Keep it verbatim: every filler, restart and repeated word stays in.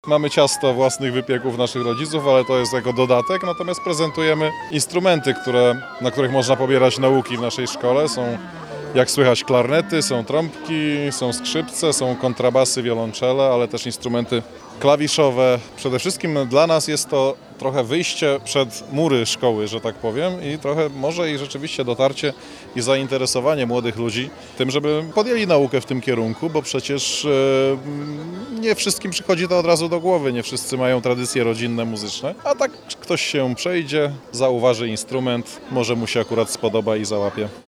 Mamy ciasto własnych wypieków naszych rodziców, ale to jest jako dodatek, natomiast prezentujemy instrumenty, które, na których można pobierać nauki w naszej szkole. Są, jak słychać, klarnety, są trąbki, są skrzypce, są kontrabasy, wiolonczele, ale też instrumenty klawiszowe. Przede wszystkim dla nas jest to trochę wyjście przed mury szkoły, że tak powiem, i trochę może i rzeczywiście dotarcie i zainteresowanie młodych ludzi tym, żeby podjęli naukę w tym kierunku, bo przecież e, nie wszystkim przychodzi to od razu do głowy, nie wszyscy mają tradycje rodzinne, muzyczne, a tak ktoś się przejdzie, zauważy instrument, może mu się akurat spodoba i załapie.